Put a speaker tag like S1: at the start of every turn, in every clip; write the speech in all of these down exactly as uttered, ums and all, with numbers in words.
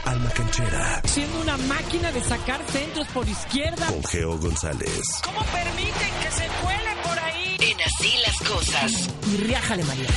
S1: Alma Canchera.
S2: Siendo una máquina de sacar centros por izquierda.
S1: Con Geo González.
S2: ¿Cómo permiten que se cuele por ahí?
S3: En Así las Cosas.
S2: Y riájale, María.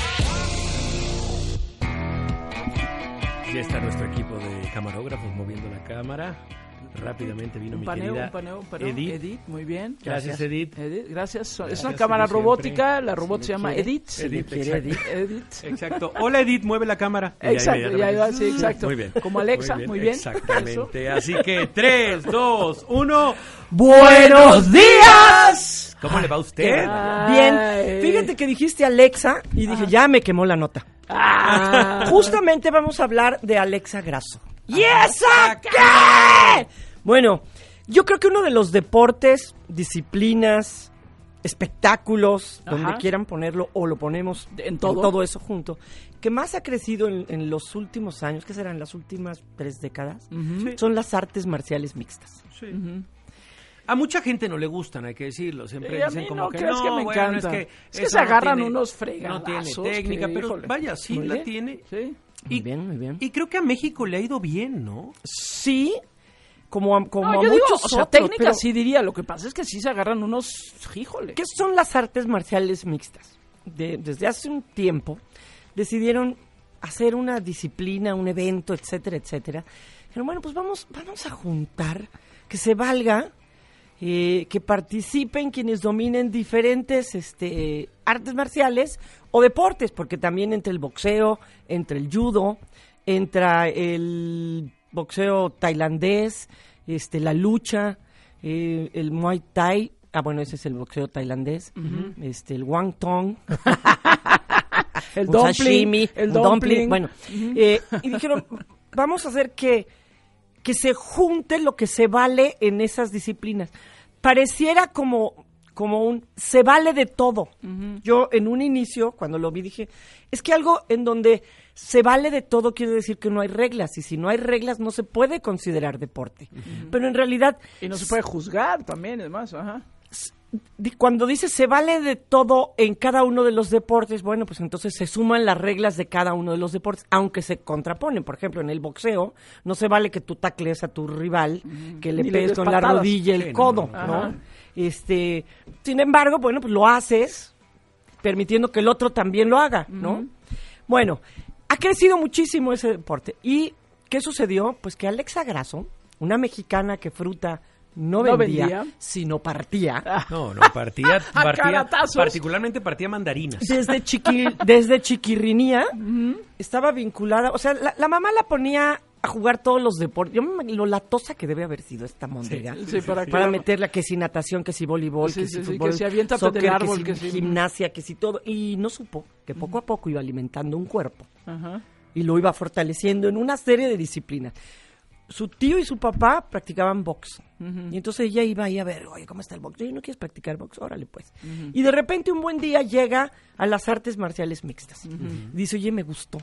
S4: Ya está nuestro equipo de camarógrafos moviendo la cámara. Rápidamente vino
S5: un
S4: mi
S5: paneo,
S4: querida
S5: un paneo, un paneo.
S4: Edith.
S5: Edith, muy bien.
S4: Gracias,
S5: Gracias,
S4: Edith.
S5: Edith, gracias.
S4: Gracias,
S5: Es una cámara
S4: como
S5: robótica,
S4: siempre.
S5: la robot
S4: Si
S5: se llama
S4: quiere.
S5: Edith.
S4: Si Edith,
S5: quiere
S4: exacto.
S5: Edith.
S4: Exacto. Hola, Edith, mueve la cámara. Y ya
S5: Exacto, ya
S4: inmediatamente-
S5: iba, sí, exacto.
S4: Muy bien.
S5: Como Alexa, muy bien.
S4: Exactamente. Así que tres, dos, uno.
S6: ¡Buenos días!
S4: ¿Cómo le va a usted?
S5: Ay.
S6: Bien, fíjate que dijiste Alexa y dije, ya me quemó la nota.
S5: Ah.
S6: Justamente vamos a hablar de Alexa Grasso. ¿Y esa qué? Bueno, yo creo que uno de los deportes, disciplinas, espectáculos,
S5: Ajá.
S6: donde quieran ponerlo o lo ponemos
S5: En todo.
S6: eso junto, que más ha crecido en, en los últimos años, que serán las últimas tres décadas,
S5: Ujú.
S6: son las artes marciales mixtas.
S4: Sí.
S5: Ujú.
S4: A mucha gente no le gustan, hay que decirlo. Siempre
S5: Y a
S4: dicen
S5: mí
S4: como
S5: no
S4: que
S5: creas
S4: no,
S5: que me
S4: bueno,
S5: encanta.
S4: es que,
S5: Es que
S4: eso
S5: se agarran
S4: tiene-
S5: unos
S4: No
S5: fregadazos
S4: tiene técnica,
S5: que,
S4: pero
S5: híjole.
S4: vaya, sí
S5: Muy
S4: la
S5: bien.
S4: tiene.
S5: Sí.
S6: Muy
S4: Y-
S6: bien, muy bien.
S4: Y creo que a México le ha ido bien, ¿no?
S6: Sí, como a, como
S5: No,
S6: a
S5: yo digo,
S6: muchos
S5: o sea,
S6: otros,
S5: técnica
S6: pero
S5: sí diría, lo que pasa es que sí se agarran unos, híjole.
S6: ¿qué son las artes marciales mixtas? De- desde hace un tiempo decidieron hacer una disciplina, un evento, etcétera, etcétera. Pero bueno, pues vamos, vamos a juntar, que se valga, eh, que participen quienes dominen diferentes este, artes marciales o deportes, porque también entre el boxeo, entre el judo, entra el boxeo tailandés, este, la lucha, eh, el muay thai, ah bueno, ese es el boxeo tailandés, este, el wang tong,
S5: El
S6: un
S5: dumpling,
S6: sashimi,
S5: el
S6: un
S5: dumpling.
S6: bueno, eh, y dijeron, vamos a hacer que, que se junte lo que se vale en esas disciplinas. Pareciera como, como un, se vale de todo. Yo en un inicio, cuando lo vi, dije, es que algo en donde se vale de todo quiere decir que no hay reglas, y si no hay reglas no se puede considerar deporte. Pero en realidad,
S5: Y no se puede juzgar también, además, ajá.
S6: di- cuando dice se vale de todo en cada uno de los deportes, bueno, pues entonces se suman las reglas de cada uno de los deportes, aunque se contraponen. Por ejemplo, en el boxeo no se vale que tú tacles a tu rival, que le
S5: Ni le
S6: pegues
S5: des
S6: con la
S5: patadas.
S6: rodilla, el
S4: Sí, no,
S6: codo,
S5: no,
S6: ¿no?
S5: Ajá.
S6: Este, sin embargo, bueno, pues lo haces permitiendo que el otro también lo haga, ¿no? Bueno, ha crecido muchísimo ese deporte. ¿Y qué sucedió? Pues que Alexa Grasso, una mexicana que fruta no
S5: No
S6: vendía,
S5: vendía.
S6: sino partía,
S4: No, no, partía,
S5: A
S4: partía
S5: caratazos.
S4: particularmente partía mandarinas.
S6: desde chiqui, desde chiquirrinía, estaba vinculada, o sea, la, la mamá la ponía a jugar todos los deportes. Yo me lo latosa que debe haber sido esta mondega.
S5: Sí, para que-
S6: para meterla que si natación, que si voleibol,
S5: Sí,
S6: que
S5: sí,
S6: si
S5: sí,
S6: fútbol,
S5: que si aviéntate
S6: soccer,
S5: del árbol,
S6: que
S5: que
S6: si
S5: si-
S6: gimnasia, que si todo. Y no supo que poco a poco iba alimentando un cuerpo
S5: Ajá.
S6: y lo iba fortaleciendo en una serie de disciplinas. Su tío y su papá practicaban box. Y entonces ella iba ahí a ver, oye, ¿cómo está el box? Oye, ¿no quieres practicar box? Órale, pues. Y de repente un buen día llega a las artes marciales mixtas. Dice, oye, me gustó.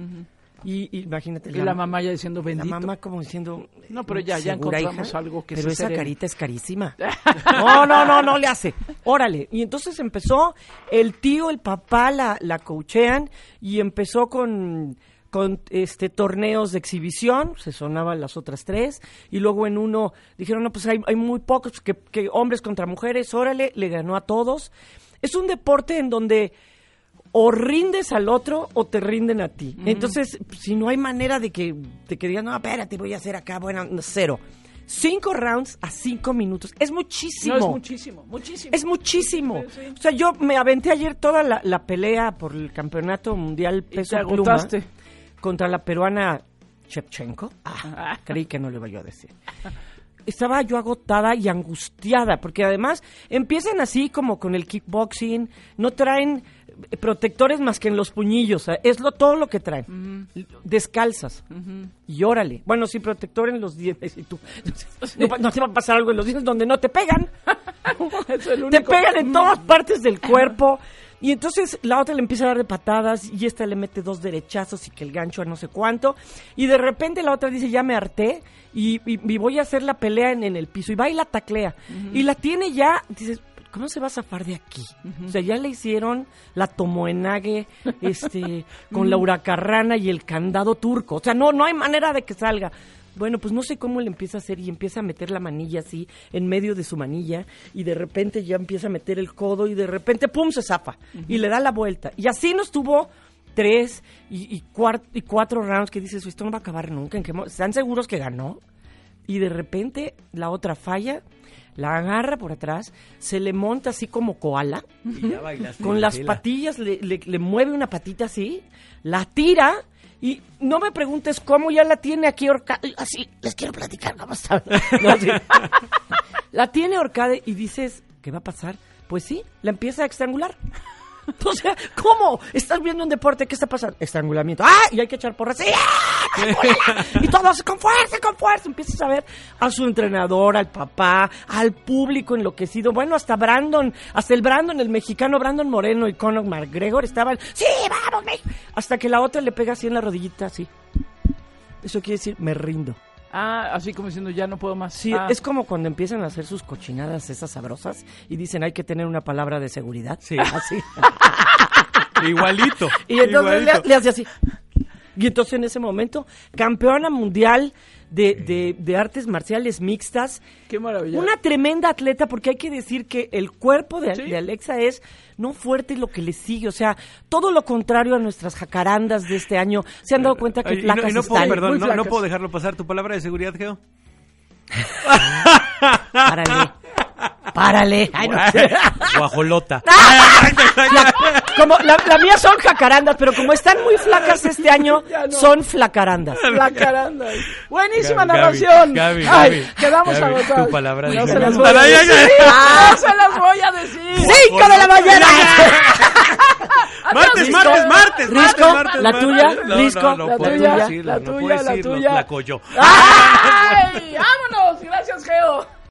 S6: Y, y imagínate.
S5: Y la mamá ya diciendo
S6: La
S5: bendito.
S6: mamá como diciendo...
S5: No, pero ya- ya
S6: "¿Segura,
S5: encontramos
S6: hija?
S5: algo que
S6: Pero
S5: se
S6: esa
S5: serene".
S6: carita es carísima. No, no, no, no le hace. Órale. Y entonces empezó, el tío, el papá la, la coachean y empezó con... con este torneos de exhibición, se sonaban las otras tres, y luego en uno dijeron, no, pues hay, hay muy pocos, que, que hombres contra mujeres, órale, le ganó a todos. Es un deporte en donde o rindes al otro o te rinden a ti. Entonces, si no hay manera de que, de que digan, no, espérate, voy a hacer acá, bueno, no, cero. Cinco rounds a cinco minutos, es muchísimo.
S5: No, es muchísimo, muchísimo.
S6: Es muchísimo.
S5: Sí, sí.
S6: O sea, yo me aventé ayer toda la, la pelea por el campeonato mundial
S5: Y
S6: peso
S5: te
S6: pluma
S5: agotaste.
S6: contra la peruana Shevchenko. Ah, creí que no le iba yo a decir. Estaba yo agotada y angustiada, porque además empiezan así como con el kickboxing, no traen eh, protectores más que en los puñillos, ¿eh? Es lo, todo lo que traen, descalzas, y órale. Bueno, sí, protector en los dientes, y tú, no, pa- no te va a pasar algo en los dientes donde no te pegan,
S5: Es el
S6: te
S5: único-
S6: pegan en todas partes del cuerpo. Y entonces la otra le empieza a dar de patadas y esta le mete dos derechazos y que el gancho a no sé cuánto. Y de repente la otra dice, ya me harté y, y- y voy a hacer la pelea en, en el piso. Y va y la taclea. Y la tiene ya, dices, ¿cómo se va a zafar de aquí? O sea, ya le hicieron la tomoenague este, con la huracarrana y el candado turco. O sea, no, no hay manera de que salga. Bueno, pues no sé cómo le empieza a hacer y empieza a meter la manilla así en medio de su manilla y de repente ya empieza a meter el codo y de repente ¡pum! Se zafa uh-huh. y le da la vuelta. Y así nos tuvo tres y, y, cuart- y cuatro rounds que dices, esto no va a acabar nunca. ¿En qué mo- ¿Están seguros que ganó? Y de repente la otra falla, la agarra por atrás, se le monta así como koala,
S4: Y ya bailaste,
S6: con las
S4: Gisela.
S6: patillas, le, le, le mueve una patita así, la tira y no me preguntes cómo ya la tiene aquí ahorcada. Así, les quiero platicar cómo está. No, así. La tiene ahorcada y dices, ¿qué va a pasar? Pues sí, la empieza a estrangular. O sea, ¿cómo? ¿Estás viendo un deporte? ¿Qué está pasando? Estrangulamiento. ¡Ah! Y hay que echar porras. ¡Sí! ¡Ah! Y todos con fuerza, con fuerza. Empiezas a ver a su entrenador, al papá, al público enloquecido. Bueno, hasta Brandon, hasta el Brandon, el mexicano Brandon Moreno y Conor McGregor estaban, ¡sí, vamos, México! Hasta que la otra le pega así en la rodillita, así. Eso quiere decir, me rindo.
S5: Ah, así como diciendo, ya no puedo más.
S6: Sí,
S5: ah.
S6: es como cuando empiezan a hacer sus cochinadas esas sabrosas y dicen, hay que tener una palabra de seguridad.
S4: Sí.
S6: Así.
S4: Igualito.
S6: Y entonces
S4: igualito.
S6: le, le hace así. Y entonces en ese momento, campeona mundial de, de, de artes marciales mixtas.
S5: Qué maravilla.
S6: Una tremenda atleta, porque hay que decir que el cuerpo de,
S5: ¿Sí?
S6: de Alexa es no fuerte y lo que le sigue. O sea, todo lo contrario a nuestras jacarandas de este año. ¿Se han dado cuenta que
S4: Ay, y no,
S6: flacas
S4: y no puedo,
S6: están?
S4: perdón,
S5: muy
S4: no, no
S5: flacas.
S4: puedo dejarlo pasar. ¿Tu palabra de seguridad, Geo?
S6: Párale. Párale. Ay, no.
S4: Guajolota.
S6: La, como, la, la mía son jacarandas, pero como están muy flacas este año,
S5: Ya no.
S6: son flacarandas.
S5: La caranda. Buenísima
S4: Gaby,
S5: narración.
S4: Gaby,
S5: Ay,
S4: Gaby,
S5: quedamos
S4: Gaby,
S5: agotados.
S4: tu palabra de
S5: no se
S4: seguridad.
S5: las voy a
S4: Ay, ay,
S5: decir.
S4: ay.
S5: No se las voy a decir.
S6: ¡Cinco de la mañana!
S4: Martes, martes, martes,
S6: Risco,
S4: martes,
S6: la
S4: martes.
S6: tuya,
S4: No,
S6: Risco,
S4: no, no
S5: la
S4: puedo
S5: tuya,
S4: decirlo,
S5: la
S4: no
S5: tuya,
S4: puedo
S5: la
S4: decirlo,
S5: tuya.
S4: La coyo.
S5: ¡Ay! ¡Vámonos! Gracias, Geo.